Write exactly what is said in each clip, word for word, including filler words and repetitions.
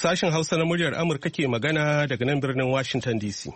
Sashen Hausa na muryar Amurka ke magana daga nan birnin Washington D C.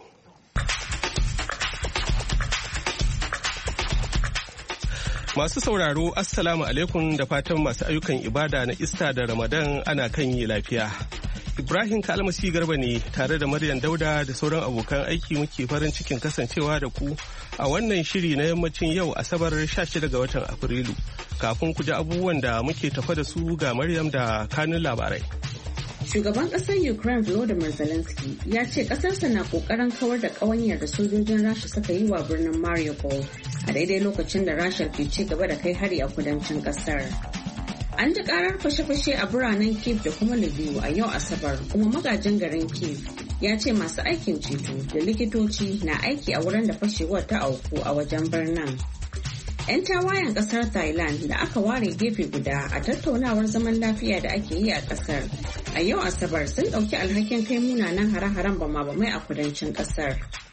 Masu sauraro, Assalamu alaikum da fatan masu ayyukan ibada na Ista da Ramadan ana kan yi lafiya. Ibrahim Kalmasi Garba ne tare da Maryam Dauda da sauran abokan aiki muke farin cikin kasancewa da ku a wannan shiri na yammacin yau Asabar sha shida ga watan Afrilu. Kafin ku ji abubuwan da muke tafa da su ga Maryam da kanun labarai. Shugaban ƙasar Ukraine Volodymyr Zelensky ya ce ƙasarsa na ƙoƙarin kawar da ƙawanyar da sojojin Rasha suka yi wa birnin Mariupol a daidai lokacin da Rasha ke ci gaba da kai hari a kudancin ƙasar. An ji ƙarar fashe-fashe a biranen Kyiv da kuma Lviv a yau Asabar, kuma magajin garin Kyiv ya ce masu aikin ceto da likitoci na aiki a wurin da fashewar ta auku a wajen birnin. 'Yan tawayen kasar Thailand da aka ware gefe guda a tattaunawar zaman lafiya da ake yi a kasar a yau Asabar sun ɗauki alhakin kai munanan hare-haren bama-bamai a kudancin kasar.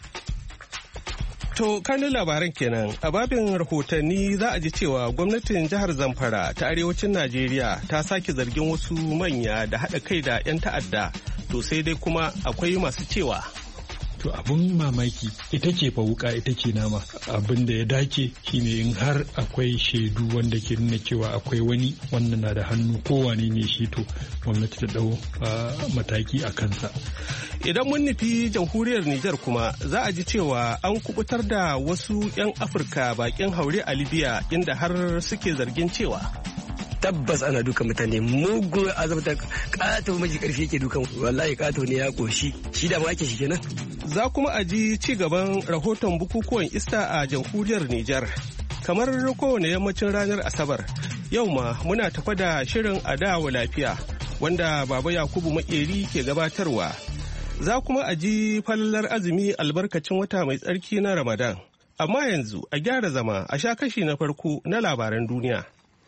To, kanin labaran kenan a babin rahotanni za a ji cewa gwamnatin jihar Zamfara ta arewacin Najeriya ta sake zargin wasu manya da haɗa kai da 'yan ta'adda, to sai dai kuma akwai masu cewa. To abun mamaki ita ce fa wuka ita ce nama, abin da ya dace shine in har akwai shaidu wanda ke nuna cewa akwai wani wannan na da hannu ko wane ne shi, to gwamnati ta dau mataki a kansa. Idan mun nufi jamhuriyar Nijar kuma za a ji cewa an kubutar da wasu 'yan Afirka bakin haure a Libya inda har suke zargin cewa tabbas ana dukan mutane mugun azabta, kato maji karfi yake dukan, wallahi kato ne ya koshi shi da ma ake shi kenan. Za kuma a ji ci gaban rahoton bukukuwan Ista a jamhuriyar Nijar. Kamar kowane yammacin ranar Asabar, yau ma muna tafa da shirin adawa lafiya wanda Baba Yakubu Makeri ke gabatarwa. Za kuma a ji falalar azumi albarkacin wata mai tsarki na Ramadan. Amma yanzu a gyara zama a sha kashi na farko na labaran duniya.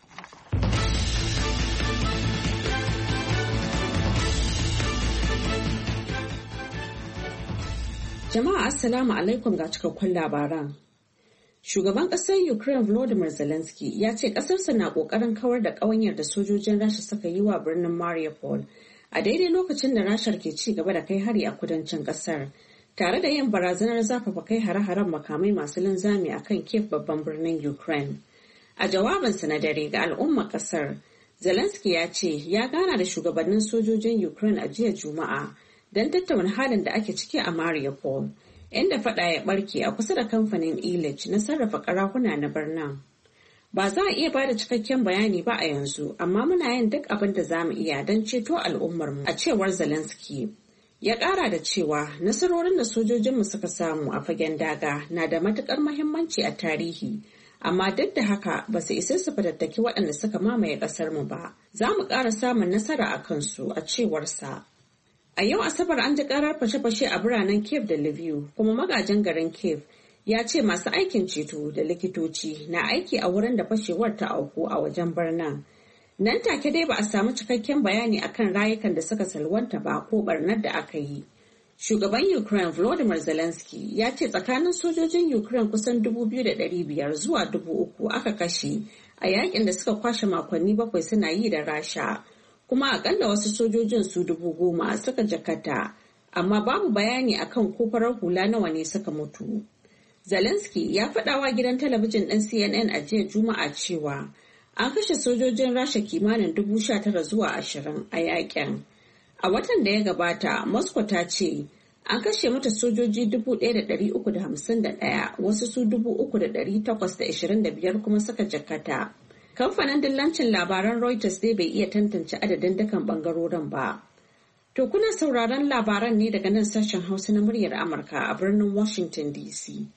Jama'a Assalamu alaikum ga cikakkun labaran. Shugaban ƙasar Ukraine Volodymyr Zelensky ya ce ƙasarsa na ƙoƙarin kawar da ƙawanyar da sojojin Rasha suka yi wa birnin Mariupol a daidai lokacin da Rashar ke ci gaba da kai hari a kudancin ƙasar, tare da yin barazanar zafafa kai hare-haren makamai masu linzami a kan Kyiv babban birnin Ukraine. A jawabinsa na dare ga al'ummar ƙasar, Zelensky ya ce ya gana da shugabannin sojojin Ukraine a jiya Juma'a don tattauna halin da ake ciki a Mariupol, inda fada ya barke a kusa da kamfanin Ilich na sarrafa karahuna na birnin. Ba za a iya ba da cikakken bayani ba a yanzu, amma muna yin duk abin da za mu iya don ceto al'ummarmu, a cewar Zelensky. Ya ƙara da cewa nasarorin da sojojinmu suka samu a fagen daga na da matuƙar muhimmanci a tarihi, amma duk da haka ba su isa su fatattaki waɗanda suka mamaye ƙasarmu ba. Za mu ƙara samun nasara a kansu, a cewarsa. A yau Asabar an ji karar fashe-fashe a biranen Kyiv da Lviv, kuma magajin garin Kyiv ya ce masu aikin ceto da likitoci na aiki a wurin da fashewar ta auku a wajen birnin. Nan take dai ba a samu cikakken bayani akan rayukan da suka salwanta ba ko barnar da aka yi. Shugaban Ukraine Volodymyr Zelensky ya ce tsakanin sojojin Ukraine kusan dubu biyu da ɗari biyar zuwa dubu uku aka kashe a yakin da suka kwashe makonni bakwai suna yi da Rasha. Kuma akalla wasu sojojin su dubu goma suka jakata, amma babu bayani akan ko farar hula nawa ne suka mutu. Zelensky ya faɗawa gidan talabijin ɗin C N N a jiya Juma'a cewa an kashe sojojin Rasha kimanin dubu sha tara zuwa ashirin a yakin. A watan da ya gabata, Moscow ta ce an kashe mata sojoji dubu ɗaya da ɗari uku da hamsin da ɗaya, wasu su dubu uku da ɗari takwas da ashirin da biyar kuma suka jakata. Kamfanin dillancin labaran Reuters dai bai iya tantance adadin dukan bangarorin ba. To kuna sauraron labaran ne daga nan sashen Hausa na muryar Amurka a birnin Washington D C.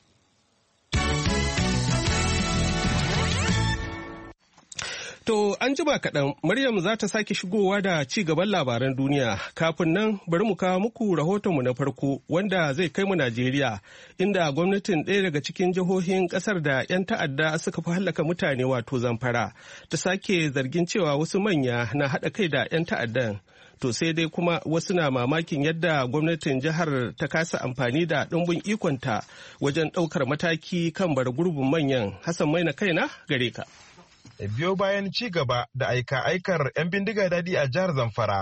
To an jima kaɗan Maryam za ta sake shigowa da ci gaban labaran duniya. Kafin nan bari mu kawo muku rahotonmu na farko wanda zai kai mu Najeriya, inda gwamnatin ɗaya daga cikin jihohin ƙasar da 'yan ta'adda suka fi hallaka mutane wato Zamfara ta sake zargin cewa wasu manya na haɗa kai da 'yan ta'addan. To sai dai kuma wasu na mamakin yadda gwamnatin jihar ta kasa amfani da ɗumbin ikonta wajen ɗaukar mataki kan bara gurbin manyan. Hassan Maina kaina gare ka. Biyo bayan ci gaba da aika-aikar 'yan bindiga daɗi a jihar Zamfara,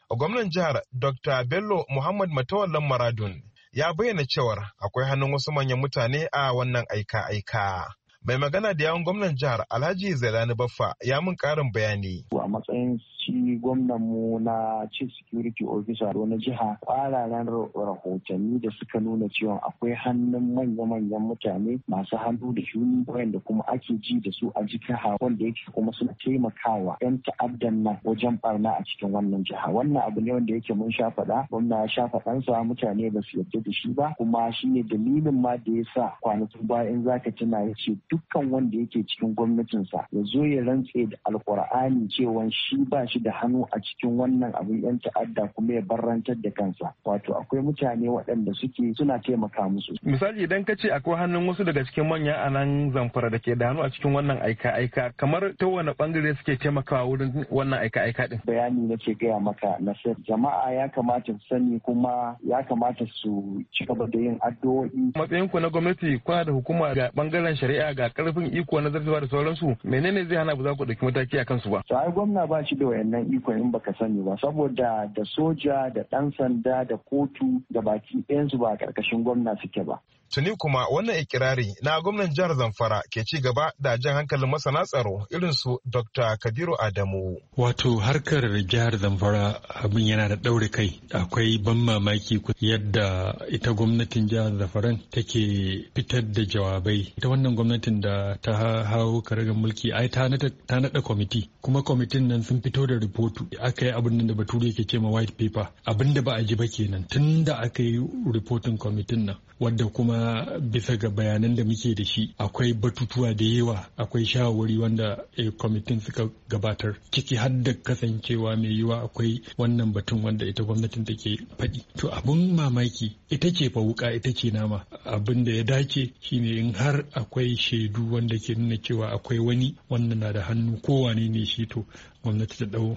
gwamnan jihar Doctor Bello Muhammad Matawallan Maradun ya bayyana cewar akwai hannun wasu manyan mutane a wannan aika-aika. Mai magana da yawun gwamnan jihar Alhaji Zailani Baffa ya mun karin bayani. A matsayin shi gwamnan mu na chief security officer na jiha, kwararan rahotanni da suka nuna cewa akwai hannun manya-manyan mutane masu hannu da shuni wanda kuma ake ji da su a jiha, wanda yake kuma suna taimakawa 'yan ta'addan nan wajen barna a cikin wannan jiha. Wannan abu ne wanda yake mun sha faɗa, gwamna ya sha faɗansa, mutane ba su yarda da shi ba, kuma shi ne dalilin ma da ya sa kwanakin baya in zaka tuna ya ce dukkan wanda yake cikin gwamnatinsa ya zo ya rantse da alkur'ani cewa shi ba shi da hannu a cikin wannan abin yan ta'adda kuma ya barrantar da kansa. Wato akwai mutane waɗanda suke suna taimaka musu. Misali idan ka ce akwai hannun wasu daga cikin manya a nan Zamfara da ke da hannu a cikin wannan aika-aika, kamar ta wani bangare suke taimakawa wurin wannan aika-aika din? Bayani nake gaya maka na sai jama'a ya kamata su sani kuma ya kamata su ci gaba da yin addu'o'i. Matsayin ku na gwamnati kuna da hukuma ga bangaren shari'a ga karfin iko na zartawa da sauransu, menene zai hana ba za ku dauki mataki a kansu ba? To ai gwamna ba shi da wayannan iko in baka sani ba, saboda da soja da dan sanda da kotu da baki ɗayan su ba a karkashin gwamna suke ba. Tuni kuma wannan ikirari na gwamnan jihar Zamfara ke ci gaba da jan hankalin masana tsaro irin su Doctor Kabiru Adamu. Wato harkar jihar Zamfara abin yana da ɗaure kai, akwai ban mamaki yadda ita gwamnatin jihar Zamfara take fitar da jawabai. Ita wannan gwamnatin da ta hau karagar mulki ai ta naɗa kwamiti, kuma kwamitin nan sun fito da ripotu. Aka yi abin da bature yake ce ma white paper, abin da ba a ji ba kenan tun da aka yi ripotin kwamitin nan, wadda kuma bisa ga bayanan da muke da shi akwai batutuwa da yawa, akwai shawarwari wanda kwamitin suka gabatar, ciki har da kasancewa mai yiwa akwai wannan batun wanda ita gwamnatin take faɗi. To abun mamaki ita ce fa wuka ita ce nama. Abin da ya dace shine in har akwai shaidu wanda ke nuna cewa akwai wani wanda na da hannu kowane ne shi, to gwamnati ta dau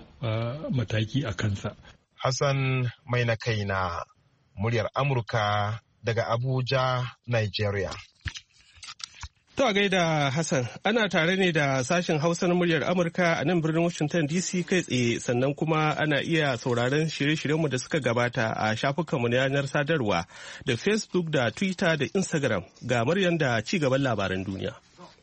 mataki a kansa. Hassan mai na kaina, muryar Amurka daga Abuja, Nigeria. To a gaida Hassan, ana tare ne da sashen Hausa na muryar Amurka a nan birnin Washington D C kai tsaye, sannan kuma ana iya sauraron shirye-shiryenmu da suka gabata a shafukanmu na yanar sadarwa da Facebook da Twitter da Instagram. Ga Maryam da ci gaban labaran duniya.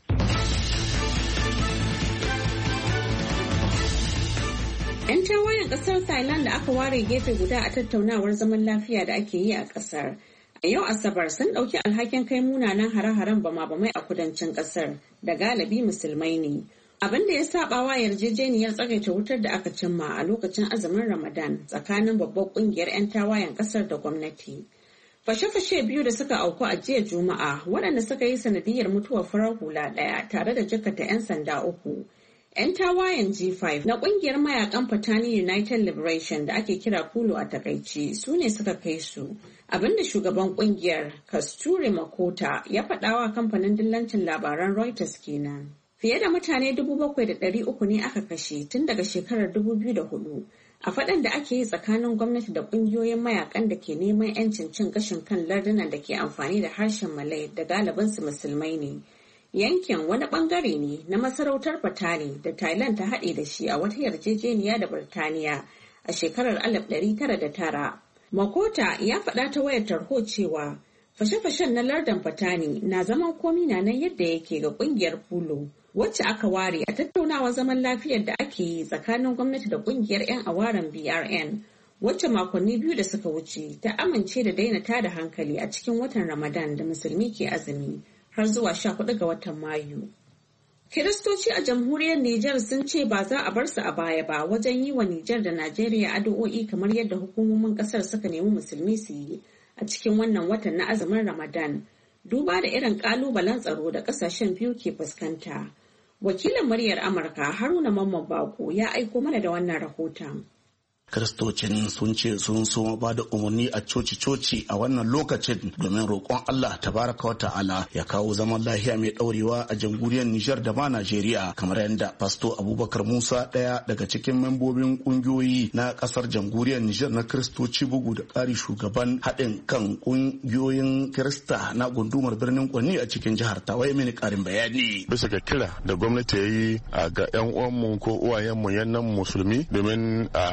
'Yan tawayen kasar Thailand da aka ware gefe guda a tattaunawar zaman lafiya da ake yi a kasar. A yau Asabar sun ɗauki alhakin kai munanan hare-haren bama-bamai a kudancin kasar da galibi musulmai ne. Abin da ya saba wa yarjejeniyar tsagaita wutar da aka cimma a lokacin azumin Ramadan tsakanin babbar kungiyar 'yan tawayen kasar da gwamnati. Fashe-fashe biyu da suka auku a jiya Juma'a waɗanda suka yi sanadiyar mutuwar farar hula ɗaya tare da jakata 'yan sanda uku. 'Yan tawayen G five na kungiyar mayakan Patani United Liberation da ake kira Kulu a takaici su ne suka kai su. Abinda shugaban kungiyar Kasturi Makota ya faɗawa kamfanin dillancin labaran Reuters kenan. Fiye da mutane dubu bakwai da ɗari uku ne aka kashe tun daga shekarar dubu biyu da hudu a faɗan da ake yi tsakanin gwamnati da ƙungiyoyin mayakan da ke neman 'yancin cin gashin kan lardunan da ke amfani da harshen Malay da galibinsu musulmai ne. Yankin wani bangare ne na masarautar Patani da Thailand ta haɗe da shi a wata yarjejeniya da Birtaniya a shekarar alif ɗari tara da tara. Makota ya faɗa ta wayar tarho cewa fashe-fashen na lardin Patani na zaman komi na nan yadda yake ga ƙungiyar Pulo, wacce aka ware a tattaunawar zaman lafiyar da ake yi tsakanin gwamnati da ƙungiyar 'yan awaren B R N, wacce makonni biyu da suka wuce ta amince da daina tada hankali a cikin watan Ramadan da musulmi ke azumi har zuwa sha hudu ga watan Mayu. Kiristoci a jamhuriyar Nijar sun ce ba za a bar su a baya ba wajen yi wa Nijar da Najeriya addu'o'i kamar yadda hukumomin kasar suka nemi musulmi su yi a cikin wannan watan na azumin Ramadan, duba da irin kalubalen tsaro da kasashen biyu ke fuskanta. Wakilin muryar Amurka Haruna Mamman Bako ya aiko mana da wannan rahoton. Kiristocin sun ce sun so ba da umarni a coci-coci a wannan lokacin domin roƙon Allah tabaraka wa ta'ala ya kawo zaman lafiya mai ɗaurewa a jamhuriyar Nijar da ma Najeriya, kamar yadda Pasto Abubakar Musa, ɗaya daga cikin membobin ƙungiyoyi na ƙasar jamhuriyar Nijar na Kiristoci, bugu da ƙari shugaban haɗin kan ƙungiyoyin Kirista na gundumar birnin Kwani a cikin jihar Tawa, mini ƙarin bayani. Bisa ga kira da gwamnati ya yi ga 'yan uwanmu ko uwayenmu yannan musulmi domin a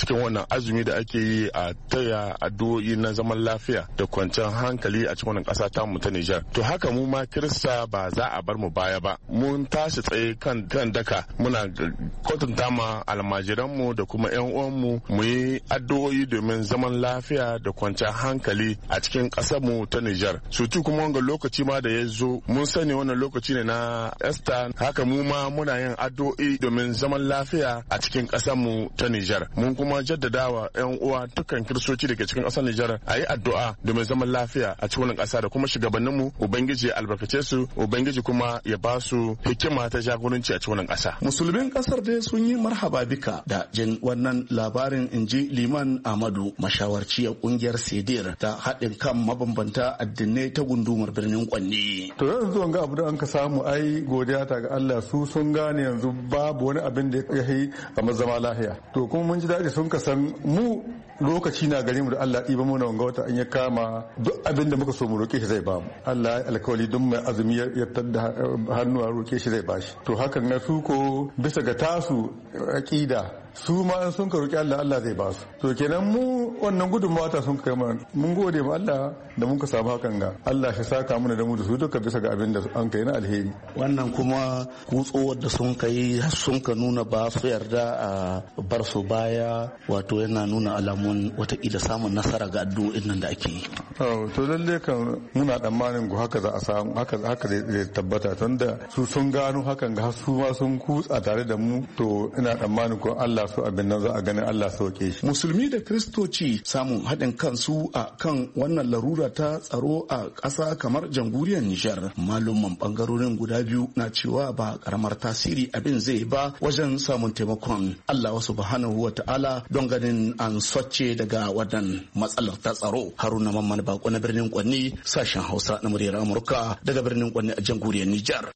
cikin wannan azumi da ake yi a taya addu'o'i na zaman lafiya da kwanciyar hankali a cikin wannan ƙasa ta mu ta Nijar. To haka mu ma Kirista ba za a bar mu baya ba. Mun tashi tsaye kan kan daka muna kwatanta ma almajiranmu da kuma 'yan uwanmu mu yi addu'o'i domin zaman lafiya da kwanciyar hankali a cikin ƙasar mu ta Nijar. Sutu kuma wanga lokaci ma da ya zo mun sani wannan lokaci ne na Easter, haka mu ma muna yin addu'o'i domin zaman lafiya a cikin ƙasar mu ta Nijar. Mun kuma jaddadawa 'yan uwa dukkan kiristoci da ke cikin ƙasar Nijar a yi addu'a domin zaman lafiya a cikin wannan ƙasa da kuma shugabanninmu Ubangiji ya albarkace su, Ubangiji kuma ya ba su hikima ta jagoranci a cikin wannan ƙasa. Musulmin ƙasar dai sun yi marhaba bika da jin wannan labarin, inji Liman Amadu, mashawarci a ƙungiyar Sedir ta haɗin kan mabambanta addinai ta gundumar birnin Kwanni. To yanzu wanga abu da an ka samu ai godiya ta ga Allah, su sun gane yanzu babu wani abin da ya yi a zama lahiya. To kuma mun ji daɗi sun ka san mu lokaci na gare mu da Allah ɗiba mu na wanga wata an ya kama duk abin da muka so mu roƙe shi zai ba mu. Allah ya alkawali duk mai azumi ya tadda hannu a roƙe shi zai ba shi. To hakan na su ko bisa ga tasu aƙida su ma sun ka roƙi Allah, Allah zai ba su. To kenan mu wannan gudunmawa ta sun kai mana, mun gode ma Allah da mun ka samu hakan ga Allah shi saka mana da mu da su duka bisa ga abin da an kai na alheri. Wannan kuma kutsowar da sun kai sun ka nuna ba su yarda a bar su baya, wato yana nuna alamun watakila samun nasara ga addu'o'in nan da ake yi. To lalle kan muna tsammanin ku haka za a samu, haka haka zai tabbata, tunda su sun gano hakan ga su ma sun kutsa tare da mu, to ina tsammanin ko Allah su abin nan za a ganin Allah sauke shi. Musulmi da Kiristoci samun haɗin kansu a kan wannan larura ta tsaro a ƙasa kamar jamhuriyar Nijar. Malumman ɓangarorin guda biyu na cewa ba ƙaramar tasiri abin zai ba wajen samun taimakon Allah wasu subhanahu wa ta'ala don ganin an soce daga wannan matsalar ta tsaro. Haruna Mamman Bako na birnin Kwanni, sashen Hausa na muryar Amurka daga birnin Kwanni a jamhuriyar Nijar.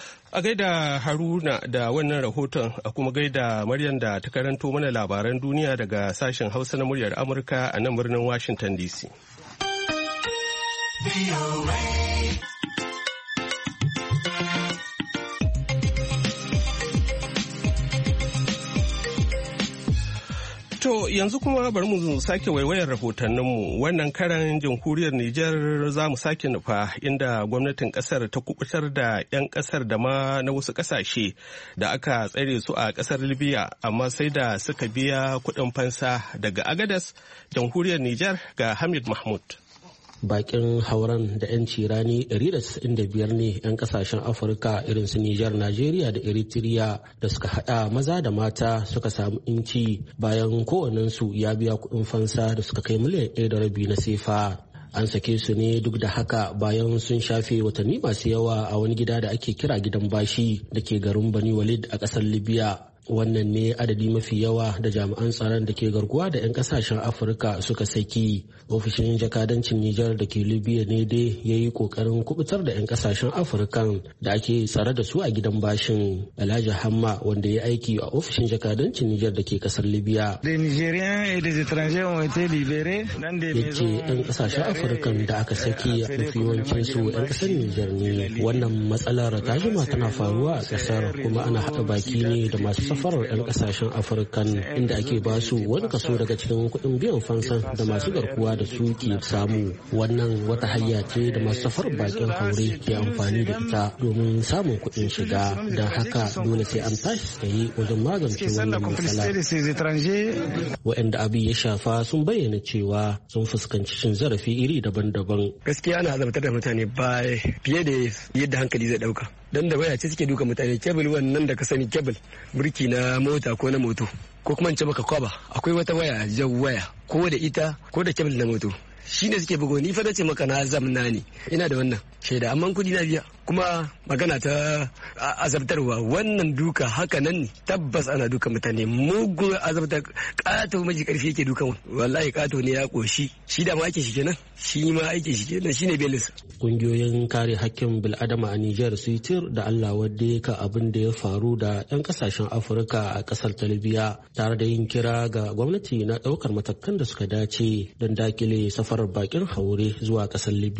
A gaida Haruna da wannan rahoton, a kuma gaida Maryam da ta karanto mana labaran duniya daga sashen Hausa na muryar Amurka a nan birnin Washington D C. To yanzu kuma bari mu sake waiwayar rahotanninmu. Wannan karan jamhuriyar Nijar za mu sake nufa, inda gwamnatin kasar ta kubutar da 'yan kasar da ma na wasu kasashe da aka tsare su a kasar Libya, amma sai da suka biya kuɗin fansa. Daga Agadas, jamhuriyar Nijar, ga Hamid Mahmud. Bakin hauren da 'yanci rani ɗari da casa'in da biyar ne 'yan kasashen Afirka irin su Nijar, Najeriya da Eritrea da suka hada maza da mata suka samu inci bayan kowannensu ya biya kuɗin fansa da suka kai miliyan ɗaya da rabi na sefa. An sake su ne duk da haka bayan sun shafe watanni masu yawa a wani gida da ake kira gidan bashi da ke garin Bani Walid a ƙasar Libya. Wannan ne adadi mafi yawa da jami'an tsaron da ke garkuwa da 'yan kasashen Afirka suka saki. Ofishin jakadancin Nijar da ke Libya ne dai ya yi kokarin kubutar da 'yan kasashen Afirkan da ake tsare da su a gidan bashin. Alhaji Hamma, wanda ya aiki a ofishin jakadancin Nijar da ke kasar Libya, ya ce 'yan kasashen Afirkan da aka saki mafi yawancin su 'yan kasar Nijar ne. Wannan matsalar ta jima tana faruwa a kasar, kuma ana haɗa baki ne da masu safarar 'yan kasashen Afirkan, inda ake ba su wani kaso daga cikin kuɗin biyan fansan da masu garkuwa da su ke samu. Wannan wata hanya ce da masu safarar bakin haure ke amfani da ita domin samun kuɗin shiga, don haka dole sai an tashi tsaye wajen magance wannan matsala. Waɗanda abin ya shafa sun bayyana cewa sun fuskanci cin zarafi iri daban-daban. Gaskiya ana azabtar da mutane ba fiye da yadda hankali zai ɗauka. Dan da waya ce suke duka mutane, kebul wannan da ka sani, kebul birki na mota ko na moto, ko kuma in ce maka kwaba, akwai wata waya jan waya ko da ita ko da kebul na moto, shi ne suke bugo. Ni fa ce maka na zamna ne, ina da wannan shaida, amma kudi na biya. Kuma magana ta azabtarwa, wannan duka haka nan ne, tabbas ana duka mutane, mugun azabtar. Kato maji karfi yake dukan, wallahi kato ne ya koshi, shi da ma ake shi kenan, shi ma ake shi kenan, shine belis. Kungiyoyin kare hakkin bil'adama a Nijar su tir da Allah wadda ka abin da ya faru da 'yan kasashen Afirka a kasar ta Libya, tare da yin kira ga gwamnati na daukar matakan da suka dace don dakile safarar bakin haure zuwa kasar Libya.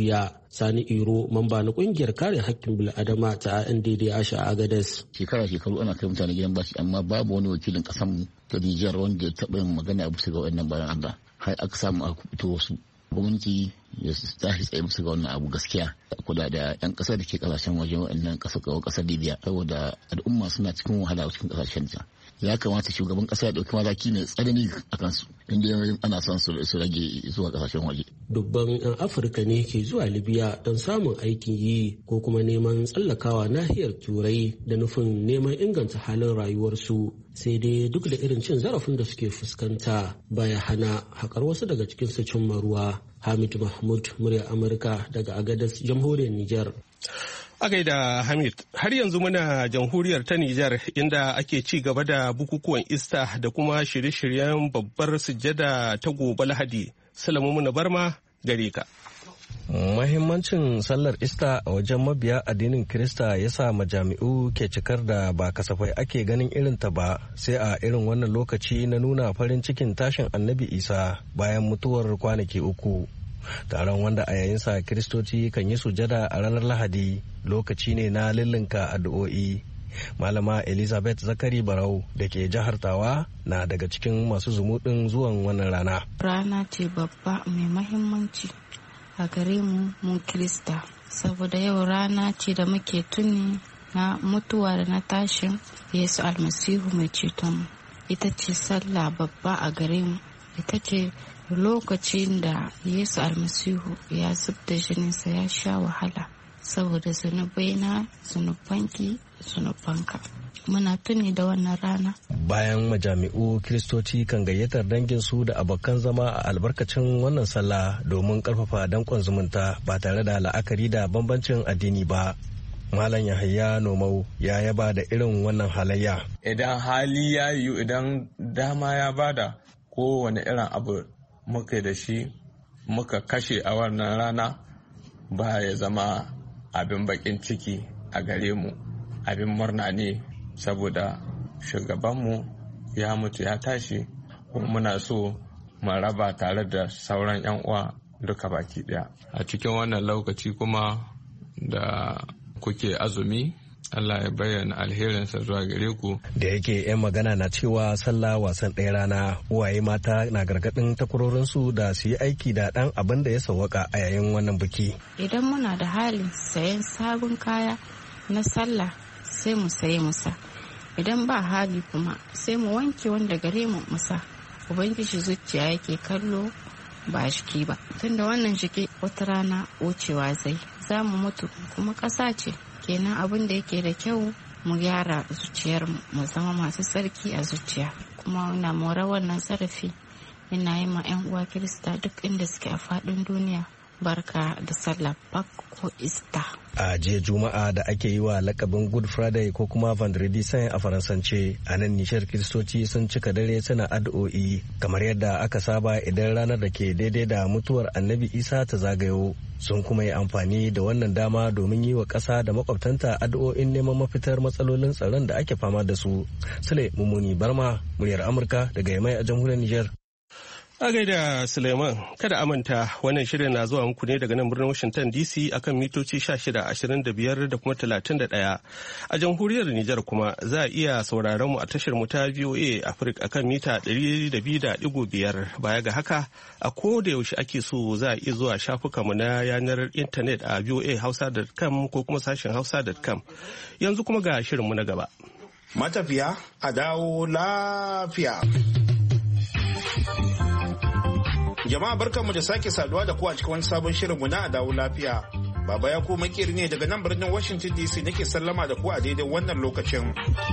Sani Iro, mamba na kungiyar kare hakkin bil'adama ta N D D H a Agadez. Shekara shekaru ana kai mutane gidan bashi amma babu wani wakilin kasanmu ta Nijar wanda ya taɓa yin magana a bisa ga wannan bayan Allah. Har aka samu a fito wasu. Gwamnati ya tashi tsaye bisa ga wannan abu gaskiya. Kula da 'yan ƙasa da ke ƙasashen waje waɗannan ƙasar ƙasar Libya saboda al'umma suna cikin wahala a cikin ƙasashen ta. Ya kamata shugaban ƙasa ya ɗauki mataki ne tsanani a kansu inda ana son su rage zuwa ƙasashen waje. Dubban 'yan Afirka ne ke zuwa Libya don samun aikin yi ko kuma neman tsallakawa nahiyar Turai da nufin neman inganta halin rayuwarsu. Sai dai duk da irin cin zarafin da suke fuskanta baya hana haƙar wasu daga cikin su cimma ruwa. Hamid Mahmud, muryar Amurka daga Agadez, jamhuriyar Nijar. A gaida Hamid, har yanzu muna jamhuriyar ta Nijar inda ake ci gaba da bukukuwan Ista da kuma shirye-shiryen babbar sujjada ta gobe Lahadi. Salamu Muna Barma gare ka. Mahimmancin sallar Ista a wajen mabiya addinin Kirista ya sa majami'u ke cikar da ba kasafai ake ganin irinta ba sai a irin wannan lokaci na nuna farin cikin tashin Annabi Isa bayan mutuwar kwanaki uku. Taron wanda a yayinsa Kiristoci kan yi sujada a ranar Lahadi lokaci ne na lillinka addu'o'i. Malama Elizabeth Zakari Barau da ke jihar Tawa na daga cikin masu zumuɗin zuwan wannan rana. Rana ce babba mai mahimmanci a gare mu mun Kirista saboda yau rana ce da muke tuni na mutuwa da na tashin Yesu Almasihu mai ceton. Ita ce sallah babba a gare mu, ita ce lokacin da Yesu Almasihu ya zub da jininsa ya sha wahala saboda zunubai na zunubanki zunubanka. Muna tuni da wannan rana. Bayan majami'u Kiristoci kan gayyatar danginsu da abokan zama a albarkacin wannan sallah domin karfafa dankon zumunta ba tare da la'akari da bambancin addini ba. Malam Yahaya Nomau ya yaba da irin wannan halayya. Idan hali ya yiwu, idan dama ya bada kowane irin abu muka da shi muka kashe a wannan rana ba ya zama abin bakin ciki a gare mu, abin murna ne saboda shugabanmu ya mutu ya tashi kuma muna so mu raba tare da sauran 'yan uwa duka baki daya a cikin wannan lokaci kuma da kuke azumi. Allah ya bayyana alherinsa zuwa gare ku. Da yake 'yan magana na cewa sallah wasan ɗaya rana, uwaye mata na gargaɗin takwarorinsu da su yi aiki da ɗan abin da ya sawwaka a yayin wannan biki. Idan muna da halin sayan sabon kaya na sallah sai mu saye musa. Idan ba hali kuma sai mu wanke wanda gare mu musa. Ubangiji zuciya yake kallo ba jiki ba. Tunda wannan jiki wata rana wucewa zai. Za mu mutu kuma ƙasa ce. Kenan abin da yake da kyau mu gyara zuciyar mu zama masu tsarki a zuciya kuma muna mora wannan zarafi ina yi ma 'yan uwa Kirista duk inda suke a faɗin duniya barka da sallah ko Ista. A jiya Juma'a da ake yi wa lakabin Good Friday ko kuma Vendredi Saint a Faransance, a nan nishar Kiristoci sun cika dare suna addu'o'i kamar yadda aka saba idan ranar da ke daidai da mutuwar Annabi Isa ta zagayo. Sun kuma yi amfani da wannan dama domin yi wa ƙasa da makwabtanta addu'o'in neman mafitar matsalolin tsaron da ake fama da su. Sule Mummuni Barma, muryar Amurka daga Yamai a jamhuriyar Nijar. A gaida Suleiman, kada amanta wannan shirin na zuwa muku ne daga nan birnin Washington D C akan mitoci shida ashirin da biyar da kuma talatin da ɗaya. A jamhuriyar Nijar kuma za a iya sauraron mu a tashar mu ta V O A Africa akan mita ɗari da biyu da ɗigo biyar. Baya ga haka, a ko da yaushe ake so za a iya zuwa shafukan mu na yanar intanet a v o a hausa dot com ko kuma sashen hausa dot com. Yanzu kuma ga shirin mu na gaba. Matafiya a dawo lafiya. Jama'a barkanmu da sake saduwa da ku a cikin wani sabon shirinmu na dawo lafiya. Baba ya ko makeri ne daga nan birnin Washington D C nake sallama da ku a daidai wannan lokacin.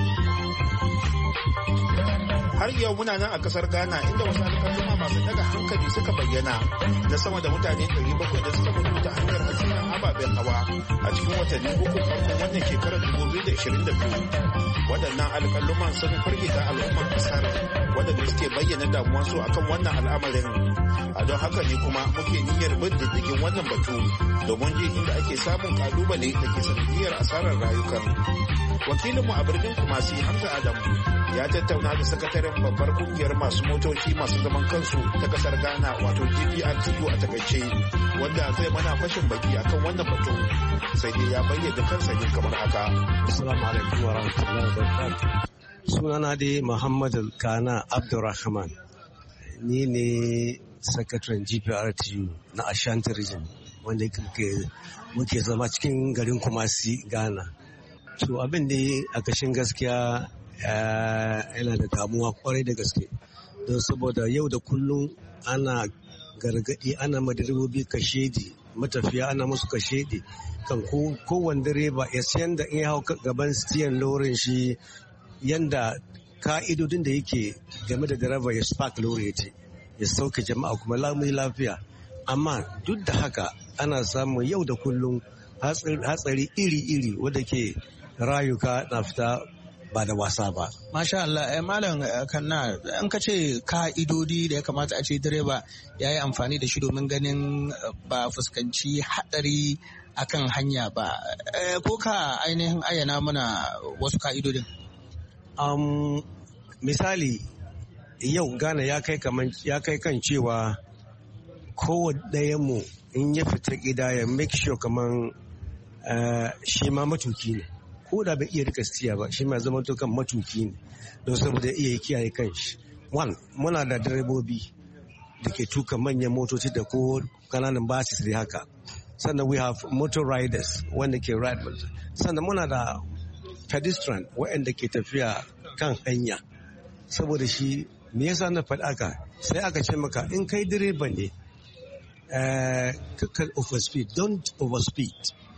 Har yau muna nan a kasar Ghana inda wasu alƙaluma masu daga hankali suka bayyana na sama da mutane ɗari bakwai da suka mutu ta hanyar hatsarin ababen hawa a cikin watanni uku farkon wannan shekarar dubu biyu da ashirin da biyu. Waɗannan alƙaluman sun firgita al'ummar kasar waɗanda suke bayyana damuwarsu akan wannan al'amarin. A don haka ne kuma muke niyyar bin diddigin wannan batu domin jin inda ake samun kalubale da ke sanadiyar asarar rayukan. Wakilinmu a birnin Kumasi Hamza Adamu ya tattauna da sakataren babbar kungiyar masu motoci masu zaman kansu ta kasar Ghana wato G P R T U a takaice, wanda zai mana fashin baki akan wannan batu, sai dai ya bayyana kansa ne kamar haka. Assalamu alaikum wa rahmatullahi wa barakatuh. Sunana dai Muhammad Kana Abdulrahman, ni ne sakataren G P R T U na Ashanti Region wanda muke zama cikin garin Kumasi, Ghana. To abin da a kashin gaskiya yana da damuwa kwarai da gaske, don saboda yau da kullum ana gargadi, ana madirebobi kashedi, matafiya ana musu kashedi kan kowane direba ya sayan da in ya hau gaban stiyan lorin shi yanda ka'idodin da yake game da direba ya spark lori ya sauke jama'a kuma lamun lafiya. Amma duk da haka ana samun yau da kullum hatsari iri-iri wadda ke rayuka na fita ba da wasa ba. Masha Allah, eh, Malam Kanna, an ka ce ka'idodi da ya kamata a ce direba ya yi amfani da shi domin ganin ba fuskanci haɗari akan hanya ba. Eh, ko ka ainihin ayyana mana wasu ka'idodin? Um, misali, yau Ghana ya kai ya kai kan cewa kowane mu in ya fita gida ya make sure kaman uh, shi ma matuki ne. Ko da bai iya rika siya ba, shi ma zama to kan matuki ne don saboda iya kiyaye kanshi. One, muna da direbobi da ke tuka manyan motoci da ko kananan basis da haka. Sannan we have motor riders wanda ke ride. Sannan muna da pedestrian waɗanda ke tafiya kan hanya. Saboda shi me yasa na faɗi aka sai aka ce maka in kai direba ne uh, kakar overspeed, don't overspeed.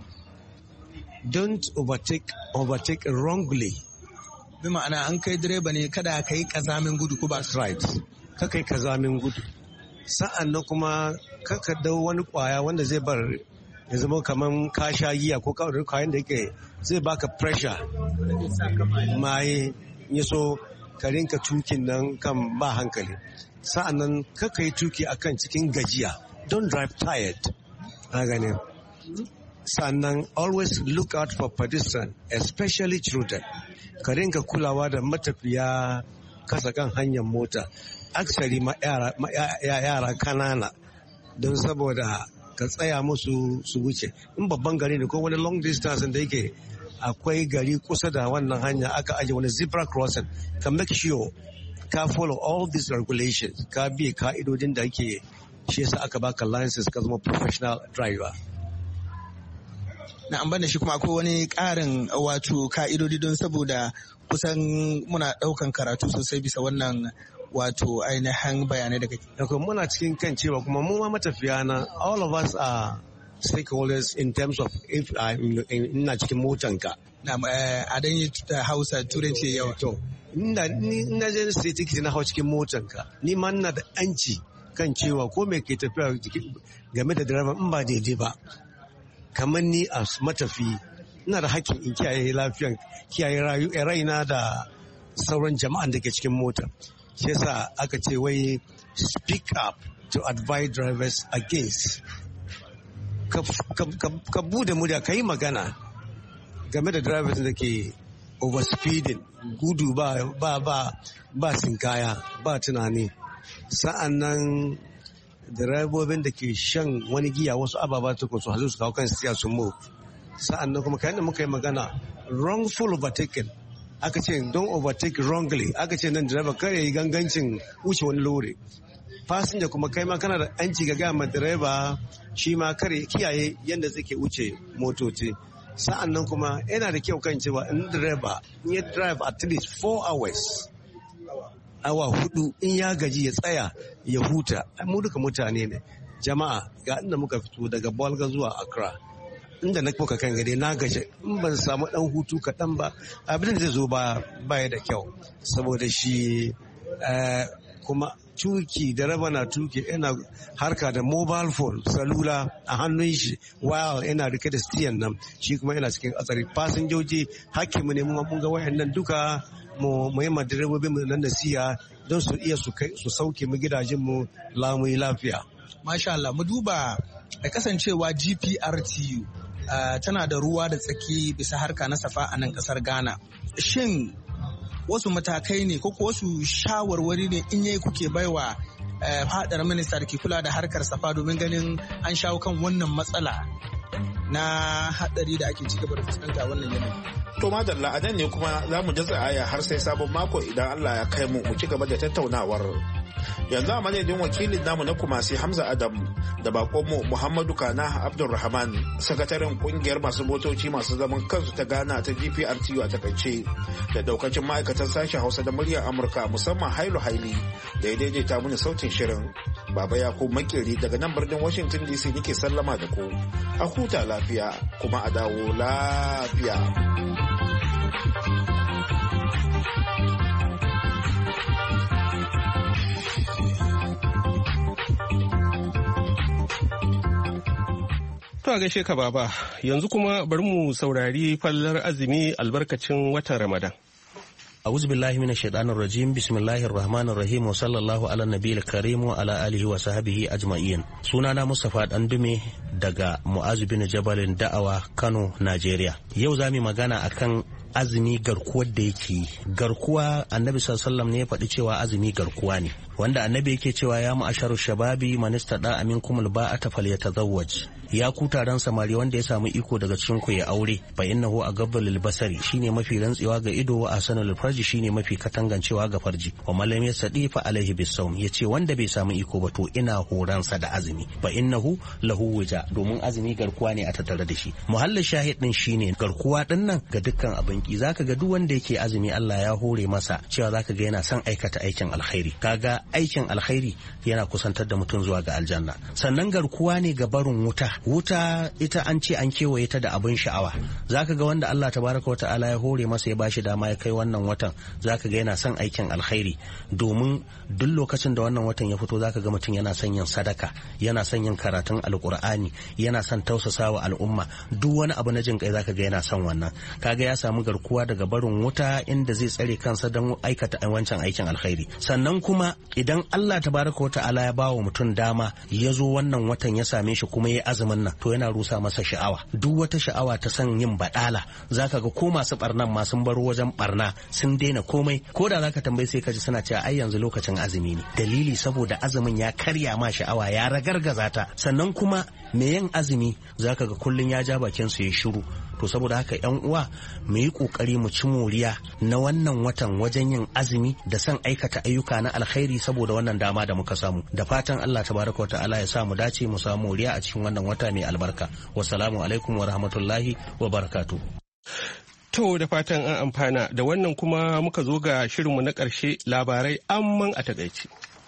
Don't overtake overtake wrongly. Bi ma'ana an kai direba ne kada ka yi kazamin gudu ko ba right. Ka kai kazamin gudu. Sa'an nan kuma kaka dau wani kwaya wanda zai bar ya zama kamar ka sha giya ko kawai kwayan da yake zai baka pressure. Maye ya so ka rinka tukin nan kan ba hankali. Sa'an nan kaka yi tuki akan cikin gajiya. Don't drive tired. Na gane. Sannan always look out for pedestrians, especially children. Ka rinka kulawa da matafiya kasa kan hanyar mota, aksari ma yara, yara kanana, don saboda ka tsaya musu su wuce. In babban gari ne ko wani long distance da yake akwai gari kusa da wannan hanya aka aje wani zebra crossing, ka make sure ka follow all these regulations, ka bi ka'idodin da ake shi yasa aka baka license ka zama professional driver. Na an da shi kuma akwai wani ƙarin wato ka'idodi don saboda kusan muna ɗaukan karatu sosai bisa wannan wato ainihin bayanai daga ke. Muna cikin kan cewa kuma mu ma matafiya na all of us are stakeholders in terms of if ina cikin motanka. Na a dan yi Hausa turanci yawa. To, ina je sai tikiti na hau cikin motanka. Ni ma ina da anci kan cewa ko me ke tafiya game da direba in ba daidai ba. Kamar ni a matafi ina da hakkin in kiyaye lafiyan kiyaye raina da sauran jama'an da ke cikin mota. Shi yasa aka ce wai speak up to advise drivers against. Ka, ka, ka, ka bude murya ka yi magana game da drivers da ke overspeeding, gudu ba ba ba ba sinkaya ba tunani. Sa'an nan direbobin da ke shan wani giya wasu ababa ta su hazo su kawo kan siya su mu. Sa'an nan kuma kayan da muka yi magana wrongful overtaking, aka ce don't overtake wrongly, aka ce nan direba kar ya yi gangancin wuce wani lori. Fasinja kuma kai ma kana da yanci ga gaya ma direba shi ma kar ya kiyaye yadda zai ke wuce motoci. Sa'an nan kuma yana da kyau kan cewa in direba in ya drive at least four hours awa hudu in ya gaji ya tsaya ya huta. Mu duka mutane ne jama'a, ga inda muka fito daga Bolga zuwa Accra, inda na kuka kan gade na gaji, in ban samu dan hutu kaɗan ba abin da zai zo ba baya da kyau. Saboda shi kuma tuki da raba na tuki yana harka da mobile phone salula a hannun shi wow yana rike da stiyan nan shi kuma yana cikin hatsari fasinjoji hakki mu ne mun ga wayannan duka mu mu yi madirebobin mu nan da siya don su iya su kai su sauke mu gidajen mu lamuyi lafiya. Masha Allah, mu duba da kasancewa G P R T U uh, tana da ruwa da tsaki bisa harka na safa a nan kasar Ghana. Shin wasu matakai ne ko wasu shawarwari ne in yayi kuke baiwa uh, fadar minista da ke kula da harkar safa domin ganin an shawo kan wannan matsala na hadari da ake cigaba da fuskanta wannan yanayi? To madalla a nan ne kuma za mu jatsa aya har sai sabon mako idan Allah ya kai mu mu ci gaba da tattaunawar. Yanzu a madadin wakilin namu na Kumasi Hamza Adam da bakonmu Muhammadu Kana Abdulrahman, sakataren kungiyar masu motoci masu zaman kansu ta Ghana ta G P R T U a takaice, da daukacin ma'aikatan sashen Hausa da muryar Amurka musamman Hailu Haili da ya daidaita mini sautin shirin. Baba Yakubu Makeri daga nan birnin Washington D C nake sallama da ku. A huta lafiya kuma a dawo lafiya. To a gaishe ka baba, yanzu kuma bari mu saurari fallar azumi albarkacin watan Ramadan. A'udhu billahi minash shaitanir rajim. Bismillahir rahmanir rahim. Wa sallallahu ala nabiyil karim wa ala alihi wa sahbihi ajma'in. Sunana Mustafa Dandume daga Mu'azu bin Jabalin Da'awa, Kano, Najeriya. Yau zamu magana akan azumi garkuwar da yake. Garkuwa Annabi sallallahu alaihi wasallam ne ya faɗi cewa azumi garkuwa ne. Wanda Annabi yake cewa ya ma'asharu shababi man istada aminkumul ba'ata falyatazawwaj. Ya ku taron samari wanda ya samu iko daga cikin ku ya aure, fa innahu agabbu lil basari, shine mafi rantsewa ga ido, wa ahsanul farji, shine mafi katangancewa ga farji, wa man lam yastadi fa alaihi bisawm. Yace wanda bai samu iko ba to ina horansa da azumi, fa innahu lahu wija, domin azumi garkuwa ne a tattare da shi. Muhallin shahid din shine garkuwa din nan ga dukkan abin ki. Zaka ga duk wanda yake azumi Allah ya hore masa cewa zaka ga yana son aikata aikin alkhairi. Kaga aikin alkhairi yana kusantar da mutum zuwa ga aljanna. Sannan garkuwa ne ga barin wuta. Wuta ita an ce an kewaye ta da abin sha'awa. Zaka ga wanda Allah tabaraka wata'ala ya hore masa ya bashi dama ya kai wannan watan, zaka ga yana son aikin alkhairi, domin duk lokacin da wannan watan ya fito zaka ga mutum yana son yin sadaka, yana son yin karatun alkur'ani, yana son tausasawa al'umma, duk wani abu na jin kai zaka ga yana son wannan. Kaga ya samu garkuwa daga barin wuta inda zai tsare kansa don aikata wancan aikin alkhairi. Sannan kuma idan Allah tabaraka wata'ala ya bawa mutum dama ya zo wannan watan ya same shi kuma ya azumin nan, to yana rusa masa sha'awa. Duk wata sha'awa ta san yin badala zaka ga ko masu barnan ma sun baro wajen barna sun daina komai. Ko da zaka tambayi sai ka ji suna cewa ai yanzu lokacin azumi ne. Dalili saboda azumin ya karya ma sha'awa, ya ragargaza ta. Sannan kuma me yin azumi zaka ga kullun ya ja bakin su ya shiru. To saboda haka yan uwa mu yi kokari mu ci moriya na wannan watan wajen yin azumi da san aikata ayyuka na alkhairi saboda wannan dama da muka samu. Da fatan Allah tabaraka wata'ala ya sa mu dace mu samu moriya a cikin wannan wata mai albarka. Wassalamu alaikum wa rahmatullahi wa barakatuh. To da fatan an amfana da wannan kuma muka zo ga shirinmu na ƙarshe, labarai amman a takaice.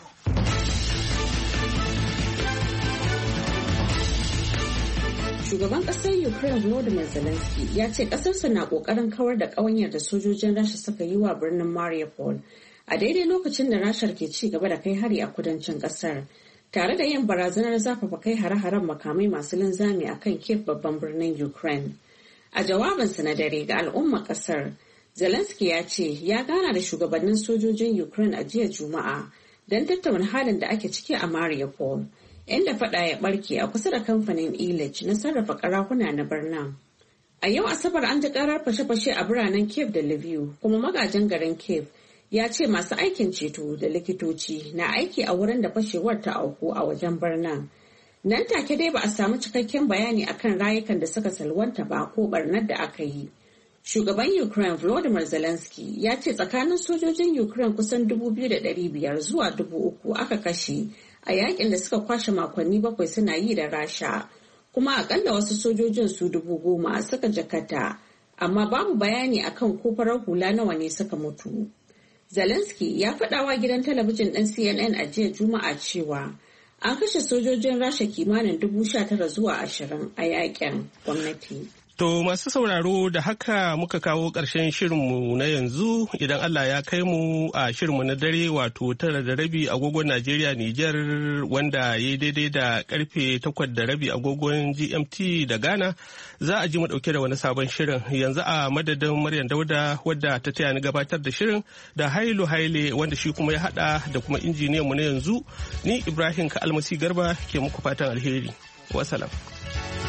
Shugaban ƙasar Ukraine Volodymyr Zelensky ya ce ƙasarsa na ƙoƙarin kawar da ƙawanyar da sojojin Rasha suka yi wa birnin Mariupol a daidai lokacin da Rashar ke ci gaba da kai hari a kudancin ƙasar, tare da yin barazanar zafafa kai hare-haren makamai masu linzami a kan Kiev, babban birnin Ukraine. A jawabinsa na dare ga al'ummar ƙasar, Zelensky ya ce ya gana da shugabannin sojojin Ukraine a jiya Juma'a don tattauna halin da ake ciki a Mariupol, inda fada ya barke a kusa da kamfanin Ilich na sarrafa karahuna na birnin. A yau Asabar an ji karar fashe-fashe a biranen Kiev da Lviv, kuma magajin garin Kiev ya ce masu aikin ceto da likitoci na aiki a wurin da fashewar ta auku a wajen birnin. Nan take dai ba a samu cikakken bayani akan rayukan da suka salwanta ba ko barnar da aka yi. Shugaban Ukraine Volodymyr Zelensky ya ce tsakanin sojojin Ukraine kusan dubu biyu da ɗari biyar zuwa dubu uku aka kashe a yakin da suka kwashe makonni bakwai suna yi da Rasha, kuma akalla wasu sojojin su dubu goma suka jakata, amma babu bayani akan ko farar hula nawa ne suka mutu. Zelensky ya faɗawa gidan talabijin ɗin C N N a jiya Juma'a cewa an kashe sojojin Rasha kimanin dubu sha tara zuwa ashirin a yakin gwamnati. To masu sauraro da haka muka kawo ƙarshen shirinmu na yanzu idan Allah ya kai mu a shirinmu na dare wato tara da rabi agogon Najeriya Nijar wanda ya yi daidai da karfe takwas da rabi agogon G M T da Ghana za a ji mu ɗauke da wani sabon shirin yanzu a madadin Maryam Dauda wadda ta taya ni gabatar da shirin da Hailu Haile wanda shi kuma ya hada da kuma injiniyan mu na yanzu ni Ibrahim Ka Almasi Garba ke muku fatan alheri. Wasalam.